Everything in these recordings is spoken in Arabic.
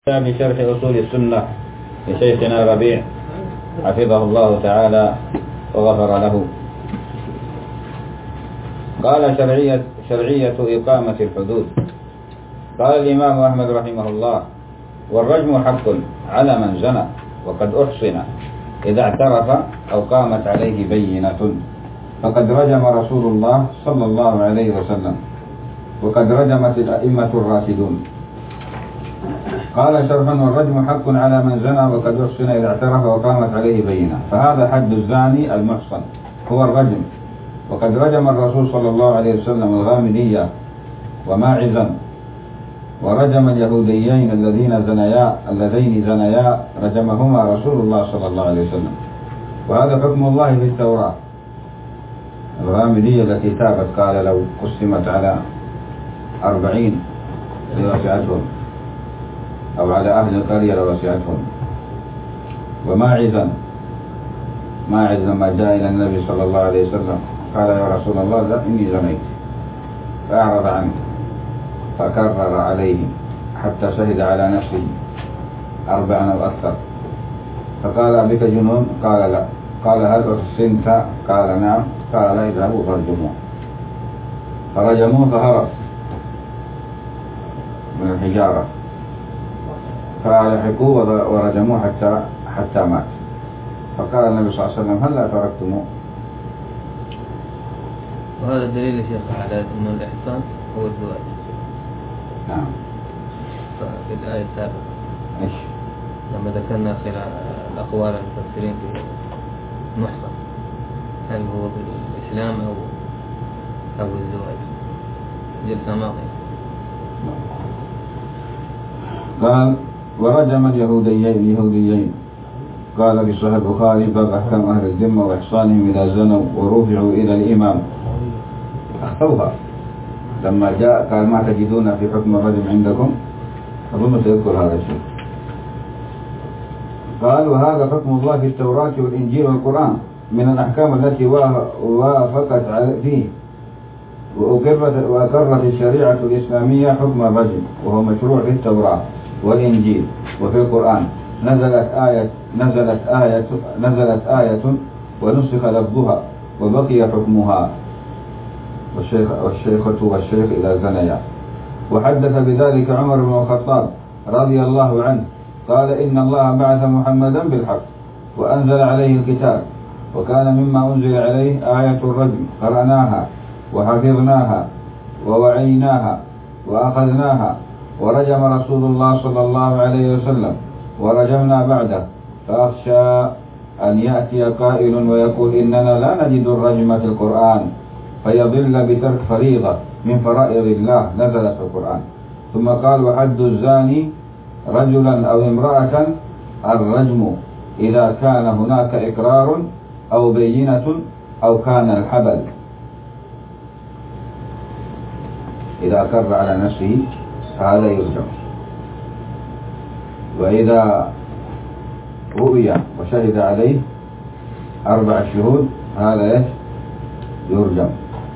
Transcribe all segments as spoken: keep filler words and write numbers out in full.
بشرح أصول السنة لشيخنا ربيع حفظه الله تعالى وغفر له. قال شرعية, شرعية إقامة الحدود. قال الإمام أحمد رحمه الله: والرجم حق على من زنى وقد أحصن إذا اعترف أو قامت عليه بينة، فقد رجم رسول الله صلى الله عليه وسلم، وقد رجمت الأئمة الراشدون. قال شرحا: والرجم حق على من زنى وقد أحصن إذا اعترف وقامت عليه بينة، فهذا حد الزاني المحصن هو الرجم، وقد رجم الرسول صلى الله عليه وسلم الغامدية وماعزا، ورجم اليهوديين الذين زنيا اللذين زنيا رجمهما رسول الله صلى الله عليه وسلم. وهذا حكم الله في التوراة. الغامدية التي تابت قال لو قسمت على أربعين لوسعتهم، أو على أهل القرية لوسعتهم. وماعزا ماعز لما جاء إلى النبي صلى الله عليه وسلم قال: يا رسول الله لا إني زنيت، فأعرض عنه فكرر عليه حتى شهد على نفسه أربعا أو أكثر، فقال: أبك جنون؟ قال لا. قال: هل أحسنت؟ قال نعم. قال: لا، اذهبوا فارجموه. فرجموه فهرب من الحجارة، فلحقوه ورجموه حتى حتى مات. فقال النبي صلى الله عليه وسلم: هل لا تركتموه؟ وهذا دليل يا شيخ على أن الإحسان هو الزواج. نعم. في الآية السابقة إيش؟ لما ذكرنا خلال الأقوال المفسرين في المحصن، هل هو بالإسلام أو أو الزواج؟ جلسة ماضية. قال: ورجم اليهوديين اليهوديين قال في صحيح البخاري: باب أحكام أهل الذمة وإحصانهم إذا زنوا ورفعوا إلى الإمام. أخطوها لما جاء قال: ما تجدون في حكم الرجم عندكم؟ أظن سيذكر هذا الشيء. قال: وهذا حكم الله في التوراة والإنجيل والقرآن من الأحكام التي وافقت فيه، وأقرت الشريعة الإسلامية حكم الرجم، وهو مشروع في التوراة والإنجيل وفي القرآن. نزلت آية نزلت آية نزلت آية ونسخ لفظها وبقي حكمها، والشيخ والشيخة والشيخ إذا زنيا. وحدث بذلك عمر بن الخطاب رضي الله عنه قال: إن الله بعث محمدا بالحق وأنزل عليه الكتاب، وكان مما أنزل عليه آية الرجم، قرأناها وحفظناها ووعيناها وأخذناها، ورجم رسول الله صلى الله عليه وسلم ورجمنا بعده. فأخشى أن يأتي قائل ويقول: إننا لا نجد الرجم في القرآن، فيضل بترك فريضة من فرائض الله نزلت في القرآن. ثم قال: وحد الزاني رجلا أو امرأة الرجم إذا كان هناك إقرار أو بينة أو كان الحبل. إذا أقر على نفسه فهذا يرجم، وإذا رؤي وشهد عليه أربع شهود هذا يرجم.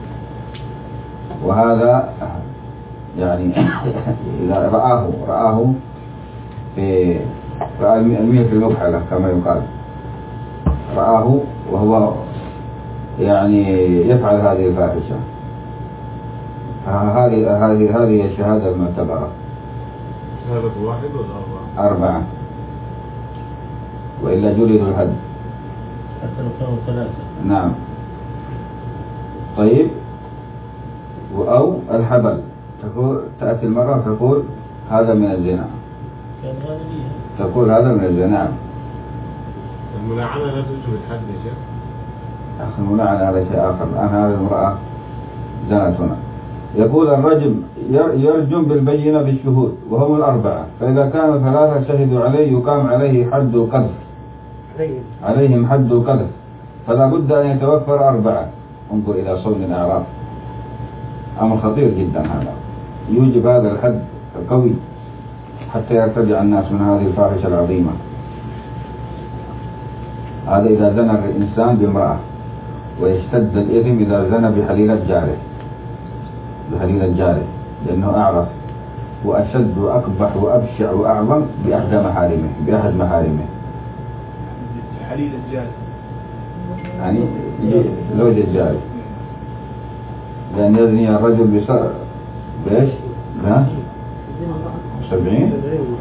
وهذا يعني إذا رآه رآه في رأى المية في المكحلة كما يقال، رآه وهو يعني يفعل هذه الفاحشة، هذه هذه هذه الشهادة المعتبرة. شهادة واحد ولا أربعة؟ أربعة، وإلا جلد الحد. حتى لو كانوا ثلاثة. نعم. طيب، أو الحبل، تقول تأتي المرأة تقول هذا من الزنا، تقول هذا من الزنا. الملاعنة لا تجب الحد يا شيخ؟ أخي الملاعنة هذا شيء آخر. الآن هذه المرأة زنت هنا. يقول: الرجم يرجم بالبينة بالشهود وهم الأربعة، فإذا كانوا ثلاثة شهدوا عليه يقام عليه حد القذف، عليهم حد القذف، فلا بد أن يتوفر أربعة. انظر إلى صون الأعراف، أمر خطير جدا هذا، يوجب هذا الحد القوي حتى يرتدع الناس من هذه الفاحشة العظيمة. هذا إذا زنى الإنسان بامرأة، ويشتد الإثم إذا زنى بحليلة جاره بحليلة جاره لأنه أعرف وأشد وأقبح وأبشع وأعظم بأحد محارمه بأحد محارمه. حليل الجاري يعني زوج الجاري، لأن يزني الرجل بص بإيش؟ ها؟ سبعين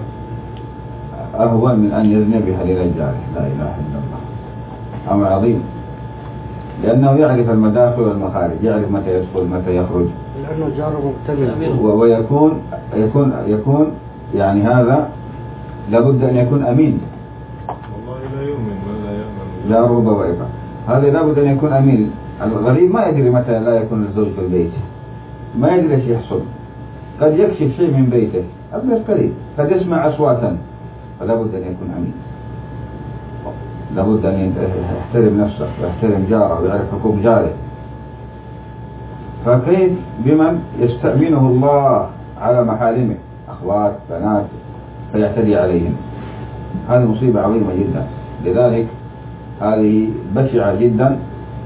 أهون من أن يزني بحليل الجاري. لا إله إلا الله، أمر عظيم، لأنه يعرف المداخل والمخارج، يعرف متى يدخل متى يخرج، لأنه جاره مكتمل. ويكون يكون يكون يعني هذا لابد أن يكون أمين. والله لا يؤمن ولا يأمن جاره بويقة، هذا لابد أن يكون أمين. الغريب ما يدري متى لا يكون الزوج في البيت، ما يدري ايش يحصل، قد يكشف شيء من بيته أبلغ قريب، قد يسمع أصواتا، فلا بد أن يكون أمين، لابد أن يحترم نفسه ويحترم جاره ويعرف حقوق جاره. فكيف بمن يستأمنه الله على محارمه، أخوات بنات، فيعتدي عليهم؟ هذه مصيبة عظيمة جدا. لذلك هذه بشعة جدا،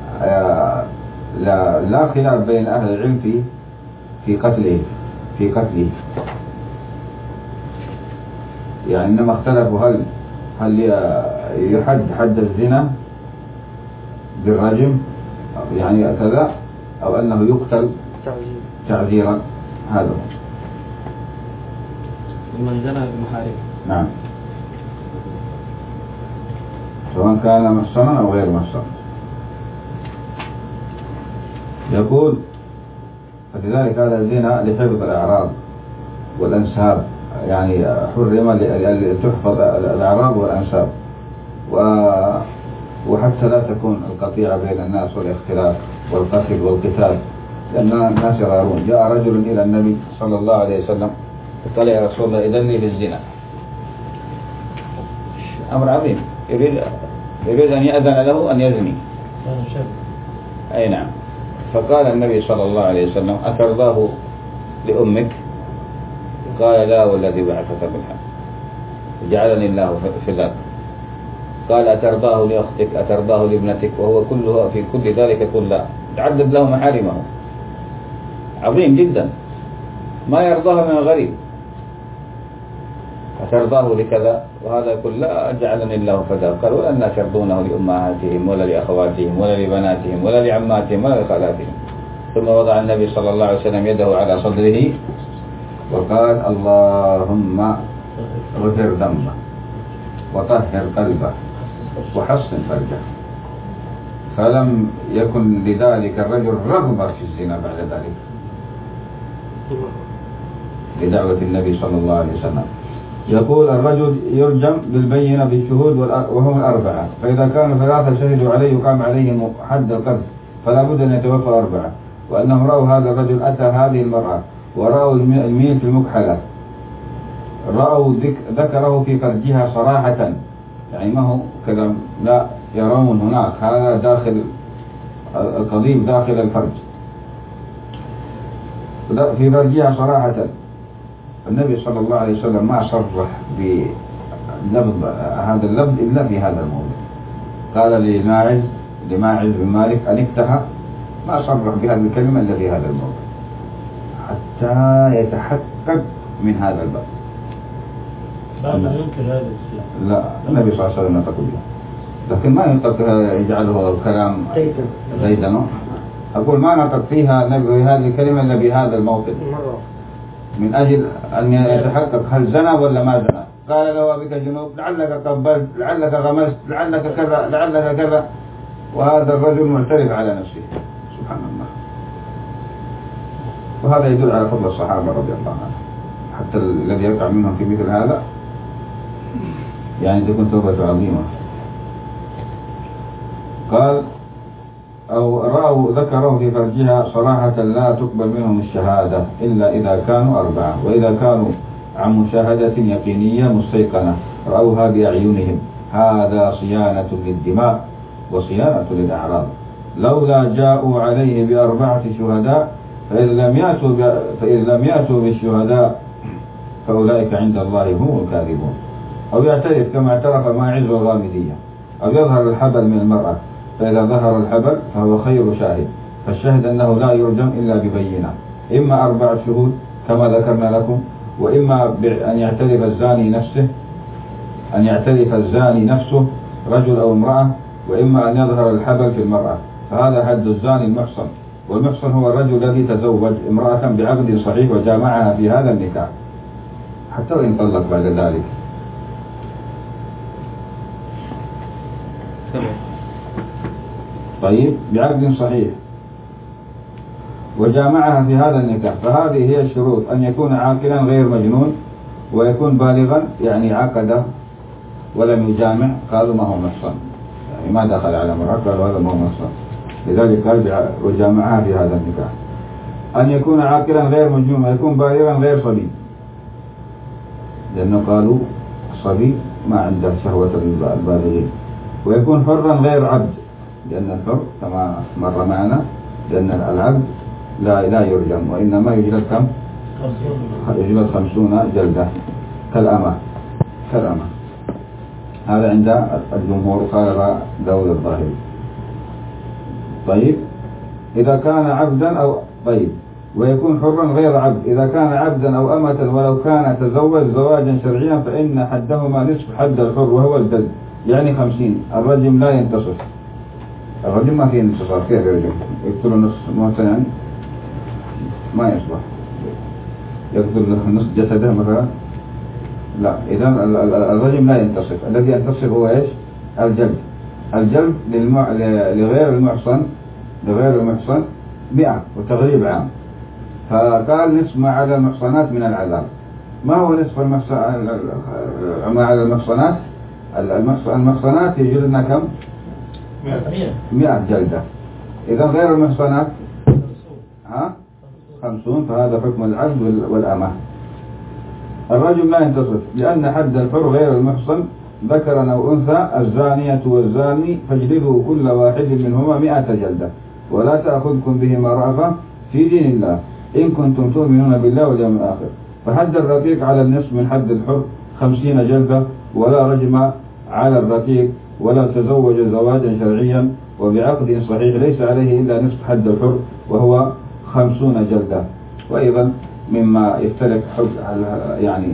لا, لا خلاف بين أهل العلم في في قتله في قتله يعني إنما اختلفوا هل هل يحد حد الزنا بالرجم يعني كذا، أو أنه يقتل تعزيرا. هذا من زنى بمحارمه. نعم، سواء كان محصنا أو غير محصن. يقول فلذلك هذا الزنا لحفظ الأعراض والأنساب، يعني حرم لتحفظ الأعراض والأنساب، وحتى لا تكون القطيعة بين الناس والاختلاف والقتل والقتال، لأن الناس يغارون. جاء رجل إلى النبي صلى الله عليه وسلم قال يا رسول الله إذني في الزنا. أمر عظيم، يريد يريد أن يأذن له أن يزني. أي نعم. فقال النبي صلى الله عليه وسلم أترضاه لأمك؟ قال لا والذي بعثك بالحق جعلني الله في ذلك. قال أترضاه لأختك؟ أترضاه لابنتك؟ وهو كله في كل ذلك يقول لا، تعدد له محارمه. عظيم جدا، ما يرضاها من الغريب. أترضاه لكذا؟ وهذا يقول لا جعلني الله فداه. قال ولا ترضونه لأمهاتهم ولا لأخواتهم ولا لبناتهم ولا لعماتهم ولا لخالاتهم. ثم وضع النبي صلى الله عليه وسلم يده على صدره وقال اللهم اغفر ذنبه وطهر قلبه وحصن فرجه. فلم يكن لذلك الرجل رغبة في الزنا بعد ذلك لدعوة النبي صلى الله عليه وسلم. يقول الرجل يرجم بالبينة بالشهود وهم الأربعة، فإذا كانوا ثلاثة شهدوا عليه وقام عليهم حد القذف فلا بد أن يتوفى أربعة. وأنهم رأوا هذا الرجل أتى هذه المرأة ورأوا الميل في المكحلة، رأوا ذكره في فرجها صراحة، يعني ما هو كذا، لا يرون هناك هذا داخل القضيب داخل الفرج في فرجها صراحة. النبي صلى الله عليه وسلم ما صرح بلفظ هذا اللفظ إلا في هذا الموضوع. قال لماعز لماعز بن مالك أن افتح، ما صرح بهذه الكلمة إلا في هذا الموضوع حتى يتحقق من هذا الباب. بعض ينكر هذا الشيء. لا، النبي صلى الله عليه وسلم ينطق به، لكن ما ينطق يجعله الكلام زيدا. أقول ما نطق فيها النبي بهذه الكلمة إلا بهذا الموطن من أجل أن يتحقق هل زنى ولا ما زنى. قال له بك جنوب، لعلك قبلت، لعلك غمست، لعلك كذا، لعلك كذا، وهذا الرجل معترف على نفسه. سبحان الله. وهذا يدل على فضل الصحابة رضي الله عنهم، حتى الذي يقع منهم في مثل هذا يعني تكون توبة عظيمة. قال أو رأوا ذكروا في فرجها صراحة لا تقبل منهم الشهادة إلا إذا كانوا أربعة، وإذا كانوا عن مشاهدة يقينية مستيقنة رأوها بأعينهم، هذا صيانة للدماء وصيانة للأعراض. لولا جاءوا عليه بأربعة شهداء فإذا لم يأتوا فإذا لم يأتوا بالشهداء فأولئك عند الله هم الكاذبون. أو يعترف كما اعترف ماعز والغامدية، أو يظهر الحبل من المرأة، فإذا ظهر الحبل فهو خير شاهد. فالشاهد أنه لا يرجم إلا ببينة، إما أربعة شهود كما ذكرنا لكم، وإما بأن يعترف الزاني نفسه أن يعترف الزاني نفسه رجل أو امرأة، وإما أن يظهر الحبل في المرأة، فهذا حد الزاني المحصن. والمحصن هو الرجل الذي تزوج امرأة بعقد صحيح وجامعها في هذا النكاح حتى وإن طلق بعد ذلك. طيب، بعقد صحيح وجامعها في هذا النكاح، فهذه هي الشروط: أن يكون عاقلا غير مجنون، ويكون بالغا يعني عقد ولم يجامع، قالوا ما هو محصن، يعني ما دخل على امرأة، قالوا هذا ما هو محصن، لذلك قال وجامعها في هذا النكاح. أن يكون عاقلا غير مجنون، ويكون بالغا غير صبي، لأنه قالوا الصبي ما عنده شهوة البالغين. ويكون حرا غير عبد، لأن الحر كما مر معنا، لأن العبد لا لا يرجم، وإنما يجلد كم؟ يجلد خمسون جلدة كالأمة كالأمة هذا عند الجمهور، قال داود الظاهري. طيب، إذا كان عبدا أو طيب ويكون حرا غير عبد، إذا كان عبدا أو أمة ولو كان تزوج زواجا شرعيا فإن حدهما نصف حد الحر وهو الجلد، يعني خمسين. الرجم لا ينتصف، الرجم ما فيه انتصاف، كيف يرجم؟ يقتل نصف موتا يعني ما يصلح، يقتل نصف جسده مثلا، لا. إذا الرجم لا ينتصف، الذي ينتصف هو إيش؟ الجلد. الجلد للمع... لغير المحصن لغير المحصن مئة وتغريب عام. فقال نصف ما على المحصنات من العذاب. ما هو نصف المحصن... ما على المحصنات؟ المحصنات يجلدنا كم؟ مئة جلدة. إذا غير المحصنات ها خمسون، فهذا حكم العبد والأمة. الرجل لا ينتصف، لأن حد الحر غير المحصن ذكرا أو أنثى الزانية والزاني فاجلدوا كل واحد منهما مئة جلدة، ولا تأخذكم بهما رأفة في دين الله إن كنتم تؤمنون بالله واليوم الآخر. فحد الرقيق على النصف من حد الحر خمسين جلدة، ولا رجم على الرقيق ولا تزوج زواجا شرعيا وبعقد صحيح ليس عليه إلا نصف حد الحر وهو خمسون جلدة. وأيضا مما يختلف يعني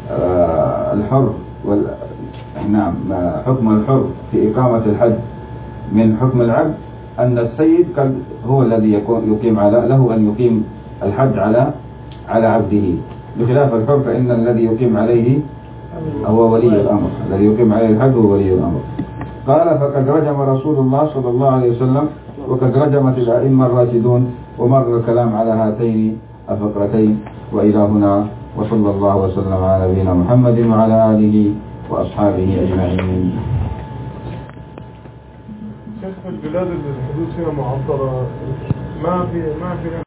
الحر وال نعم حكم الحر في إقامة الحد من حكم العبد، أن السيد هو الذي يقيم على له أن يقيم الحد على على عبده، بخلاف الحر فإن الذي يقيم عليه هو ولي الأمر، الذي يقيم عليه الحد هو ولي الأمر. قال فقد رجم رسول الله صلى الله عليه وسلم، وقد رجمت الأئمة الراشدون، ومر الكلام على هاتين الفقرتين. وإلى هنا، وصلى الله وسلم على نبينا محمد وعلى آله وأصحابه أجمعين. شيخ، البلاد اللي الحدود فيها معطرة ما في ما في